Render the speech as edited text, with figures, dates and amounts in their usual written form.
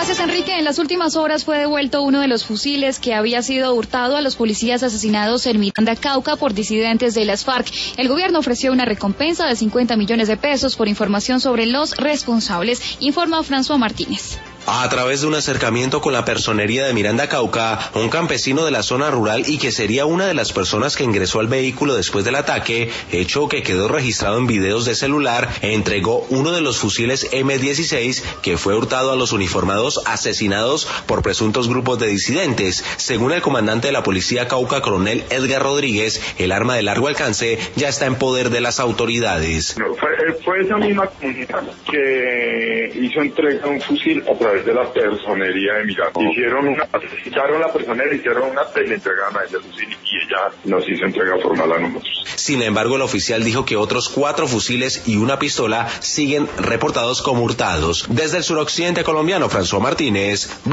Gracias, Enrique. En las últimas horas fue devuelto uno de los fusiles que había sido hurtado a los policías asesinados en Miranda, Cauca, por disidentes de las FARC. El gobierno ofreció una recompensa de 50 millones de pesos por información sobre los responsables, informa François Martínez. A través de un acercamiento con la personería de Miranda, Cauca, un campesino de la zona rural y que sería una de las personas que ingresó al vehículo después del ataque, hecho que quedó registrado en videos de celular, entregó uno de los fusiles M16 que fue hurtado a los uniformados asesinados por presuntos grupos de disidentes. Según el comandante de la policía Cauca, coronel Edgar Rodríguez, el arma de largo alcance ya está en poder de las autoridades. Fue esa misma comunidad que hizo entrega de un fusil a través de la personería de Miranda. Quitaron la personería, hicieron una y le entregaron a ella el fusil y ella nos hizo entrega formal a nosotros. Sin embargo, el oficial dijo que otros 4 fusiles y una pistola siguen reportados como hurtados. Desde el suroccidente colombiano, François Martínez.